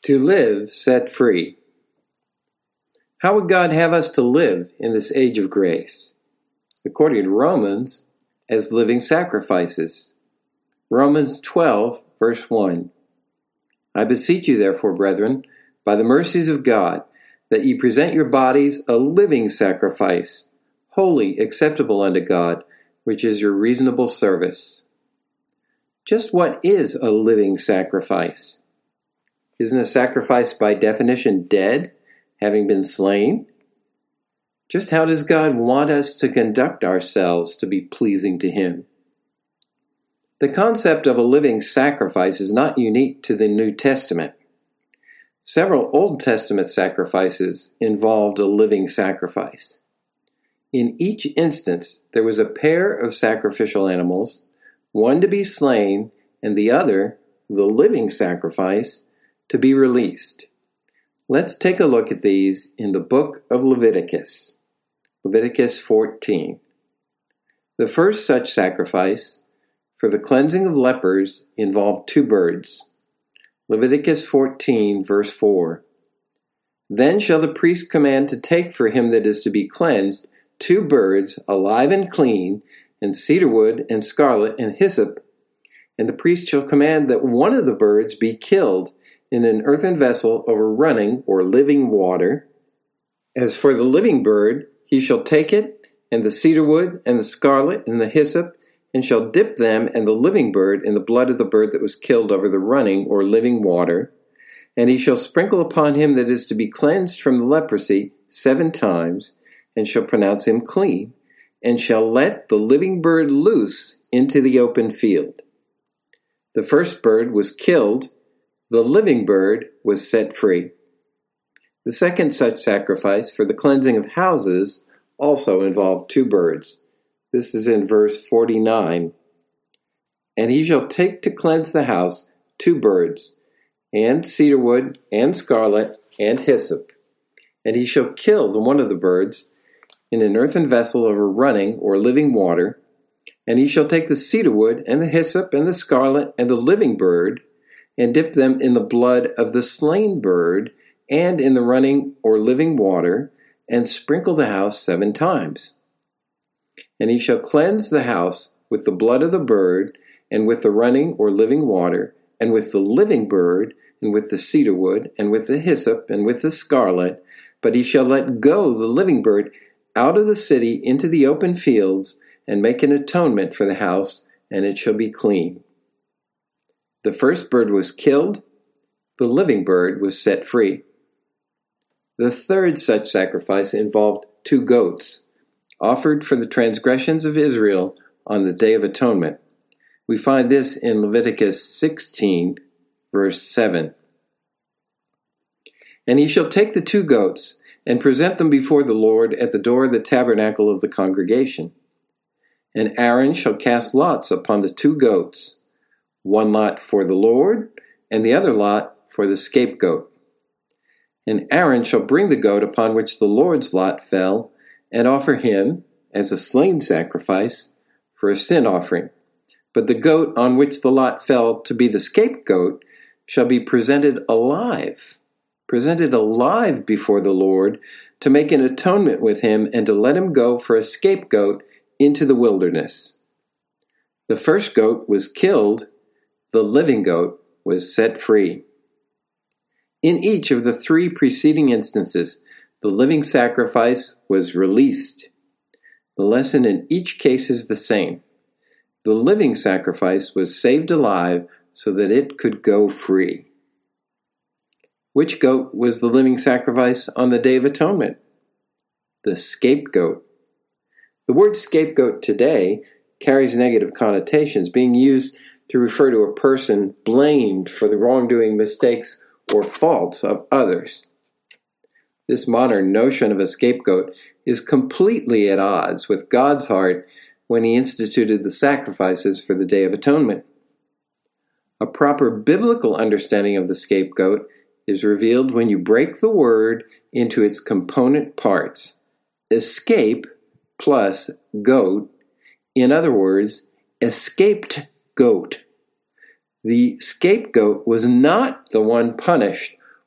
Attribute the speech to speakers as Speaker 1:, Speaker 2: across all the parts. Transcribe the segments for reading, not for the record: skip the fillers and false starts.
Speaker 1: To live set free. How would God have us to live in this age of grace? According to Romans, as living sacrifices. Romans 12, verse 1. I beseech you, therefore, brethren, by the mercies of God, that ye present your bodies a living sacrifice, holy, acceptable unto God, which is your reasonable service. Just what is a living sacrifice? Isn't a sacrifice by definition dead, having been slain? Just how does God want us to conduct ourselves to be pleasing to Him? The concept of a living sacrifice is not unique to the New Testament. Several Old Testament sacrifices involved a living sacrifice. In each instance, there was a pair of sacrificial animals, one to be slain and the other, the living sacrifice, to be released. Let's take a look at these in the book of Leviticus. Leviticus 14. The first such sacrifice for the cleansing of lepers involved 2 birds. Leviticus 14, verse 4. Then shall the priest command to take for him that is to be cleansed 2 birds, alive and clean, and cedar wood, and scarlet, and hyssop. And the priest shall command that one of the birds be killed in an earthen vessel over running or living water. As for the living bird, he shall take it, and the cedar wood, and the scarlet, and the hyssop, and shall dip them and the living bird in the blood of the bird that was killed over the running or living water. And he shall sprinkle upon him that is to be cleansed from the leprosy 7 times, and shall pronounce him clean, and shall let the living bird loose into the open field. The first bird was killed, the living bird was set free. The second such sacrifice for the cleansing of houses also involved 2 birds. This is in verse 49. And he shall take to cleanse the house 2 birds, and cedar wood, and scarlet, and hyssop. And he shall kill the one of the birds in an earthen vessel over running or living water. And he shall take the cedar wood, and the hyssop, and the scarlet, and the living bird, and dip them in the blood of the slain bird, and in the running or living water, and sprinkle the house 7 times. And he shall cleanse the house with the blood of the bird, and with the running or living water, and with the living bird, and with the cedar wood, and with the hyssop, and with the scarlet. But he shall let go the living bird out of the city into the open fields, and make an atonement for the house, and it shall be clean. The first bird was killed, the living bird was set free. The third such sacrifice involved 2 goats, offered for the transgressions of Israel on the Day of Atonement. We find this in Leviticus 16, verse 7. And he shall take the 2 goats, and present them before the Lord at the door of the tabernacle of the congregation. And Aaron shall cast lots upon the 2 goats, one lot for the Lord, and the other lot for the scapegoat. And Aaron shall bring the goat upon which the Lord's lot fell, and offer him, as a slain sacrifice, for a sin offering. But the goat on which the lot fell to be the scapegoat shall be presented alive before the Lord, to make an atonement with him, and to let him go for a scapegoat into the wilderness. The first goat was killed, the living goat was set free. In each of the 3 preceding instances, the living sacrifice was released. The lesson in each case is the same. The living sacrifice was saved alive so that it could go free. Which goat was the living sacrifice on the Day of Atonement? The scapegoat. The word scapegoat today carries negative connotations, being used to refer to a person blamed for the wrongdoing, mistakes, or faults of others. This modern notion of a scapegoat is completely at odds with God's heart when he instituted the sacrifices for the Day of Atonement. A proper biblical understanding of the scapegoat is revealed when you break the word into its component parts. Escape plus goat, in other words, escaped goat. The scapegoat was not the one punished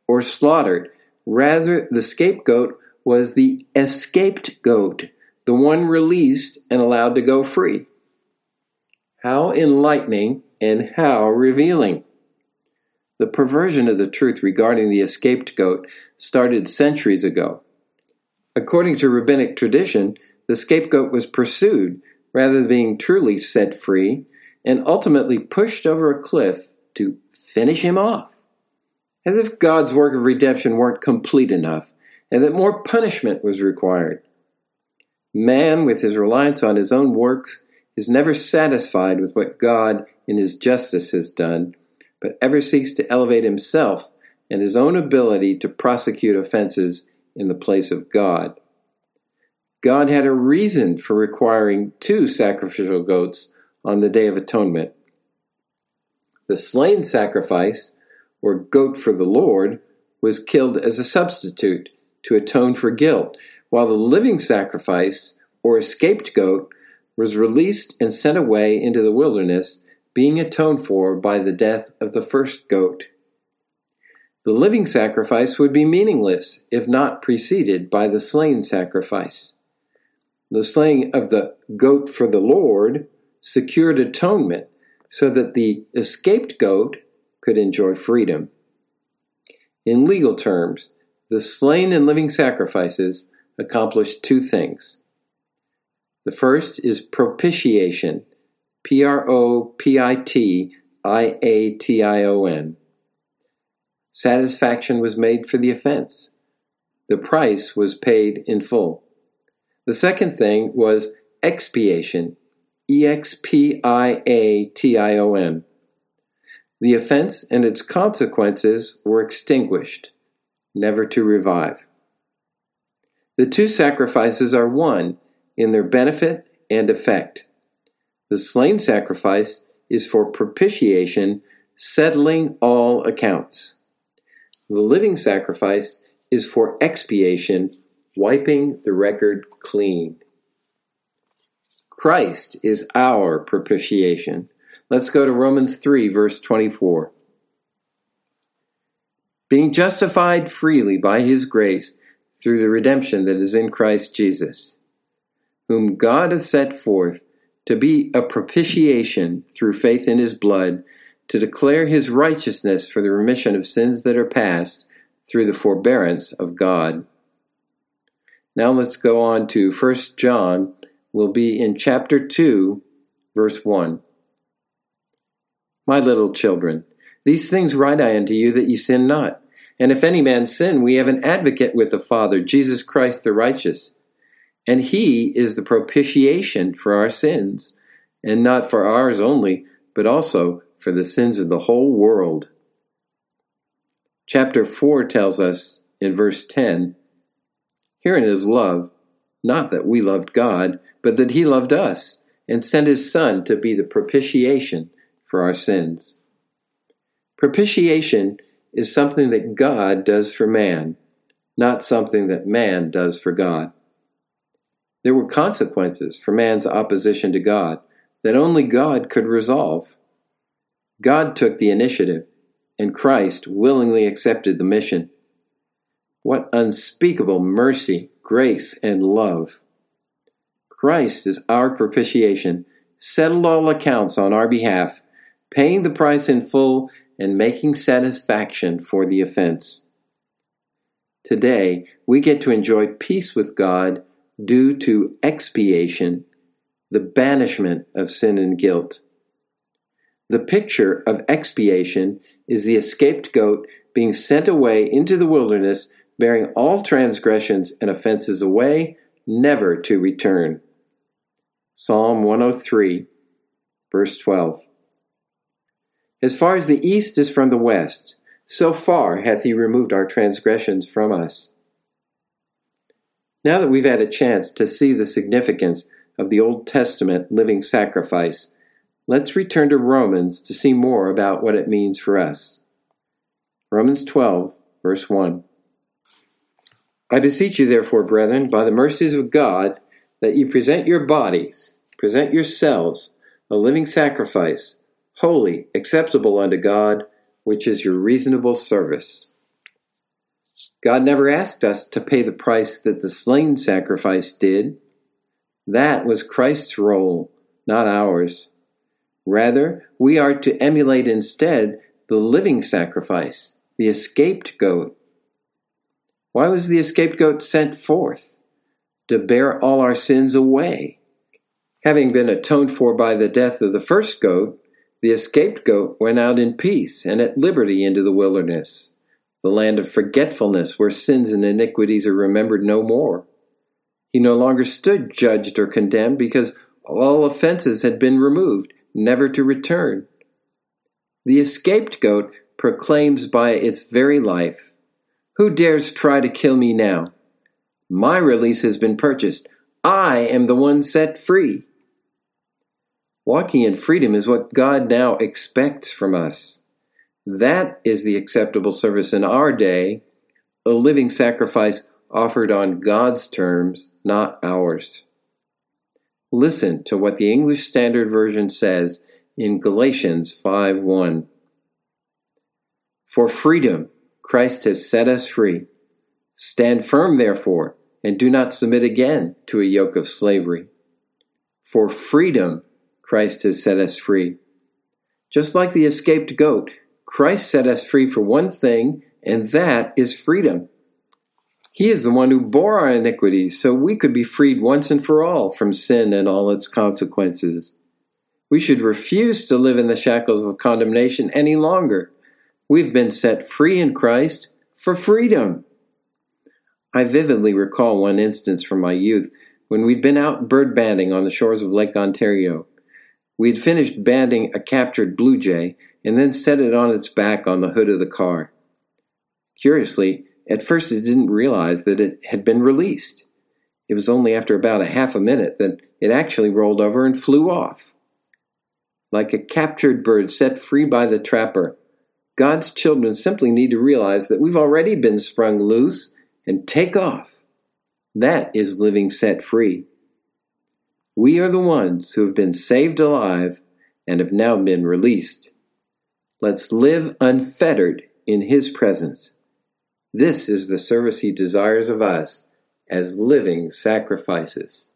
Speaker 1: or slaughtered. Rather, the scapegoat was the escaped goat, the one released and allowed to go free. How enlightening and how revealing. The perversion of the truth regarding the escaped goat started centuries ago. According to rabbinic tradition, the scapegoat was pursued rather than being truly set free and ultimately pushed over a cliff to finish him off, as if God's work of redemption weren't complete enough and that more punishment was required. Man, with his reliance on his own works, is never satisfied with what God in his justice has done, but ever seeks to elevate himself and his own ability to prosecute offenses in the place of God. God had a reason for requiring 2 sacrificial goats on the Day of Atonement. The slain sacrifice, or goat for the Lord, was killed as a substitute to atone for guilt, while the living sacrifice, or escaped goat, was released and sent away into the wilderness, being atoned for by the death of the first goat. The living sacrifice would be meaningless if not preceded by the slain sacrifice. The slaying of the goat for the Lord secured atonement so that the escaped goat could enjoy freedom. In legal terms, the slain and living sacrifices accomplished 2 things. The first is propitiation, propitiation. Satisfaction was made for the offense. The price was paid in full. The second thing was expiation, expiation. The offense and its consequences were extinguished, never to revive. The 2 sacrifices are one in their benefit and effect. The slain sacrifice is for propitiation, settling all accounts. The living sacrifice is for expiation, wiping the record clean. Christ is our propitiation. Let's go to Romans 3, verse 24. Being justified freely by his grace through the redemption that is in Christ Jesus, whom God has set forth to be a propitiation through faith in his blood, to declare his righteousness for the remission of sins that are past through the forbearance of God. Now let's go on to 1 John. We'll be in chapter 2, verse 1. My little children, these things write I unto you that ye sin not. And if any man sin, we have an advocate with the Father, Jesus Christ the righteous. And he is the propitiation for our sins, and not for ours only, but also for the sins of the whole world. Chapter 4 tells us in verse 10, Herein is love, not that we loved God, but that he loved us, and sent his Son to be the propitiation for our sins. Propitiation is something that God does for man, not something that man does for God. There were consequences for man's opposition to God that only God could resolve. God took the initiative, and Christ willingly accepted the mission. What unspeakable mercy, grace, and love! Christ is our propitiation, settled all accounts on our behalf, paying the price in full and making satisfaction for the offense. Today, we get to enjoy peace with God due to expiation, the banishment of sin and guilt. The picture of expiation is the escaped goat being sent away into the wilderness, bearing all transgressions and offenses away, never to return. Psalm 103, verse 12. As far as the east is from the west, so far hath he removed our transgressions from us. Now that we've had a chance to see the significance of the Old Testament living sacrifice, let's return to Romans to see more about what it means for us. Romans 12, verse 1. I beseech you, therefore, brethren, by the mercies of God, that ye present yourselves, a living sacrifice, holy, acceptable unto God, which is your reasonable service. God never asked us to pay the price that the slain sacrifice did. That was Christ's role, not ours. Rather, we are to emulate instead the living sacrifice, the escaped goat. Why was the escaped goat sent forth? To bear all our sins away. Having been atoned for by the death of the first goat, the escaped goat went out in peace and at liberty into the wilderness, the land of forgetfulness where sins and iniquities are remembered no more. He no longer stood judged or condemned because all offenses had been removed, never to return. The escaped goat proclaims by its very life, "Who dares try to kill me now? My release has been purchased. I am the one set free." Walking in freedom is what God now expects from us. That is the acceptable service in our day, a living sacrifice offered on God's terms, not ours. Listen to what the English Standard Version says in Galatians 5:1. For freedom, Christ has set us free. Stand firm, therefore, and do not submit again to a yoke of slavery. For freedom, Christ has set us free. Just like the escaped goat, Christ set us free for one thing, and that is freedom. He is the one who bore our iniquities, so we could be freed once and for all from sin and all its consequences. We should refuse to live in the shackles of condemnation any longer. We've been set free in Christ for freedom. I vividly recall one instance from my youth when we'd been out bird banding on the shores of Lake Ontario. We had finished banding a captured blue jay and then set it on its back on the hood of the car. Curiously, at first it didn't realize that it had been released. It was only after about a half a minute that it actually rolled over and flew off. Like a captured bird set free by the trapper, God's children simply need to realize that we've already been sprung loose and take off. That is living set free. We are the ones who have been saved alive and have now been released. Let's live unfettered in His presence. This is the service He desires of us as living sacrifices.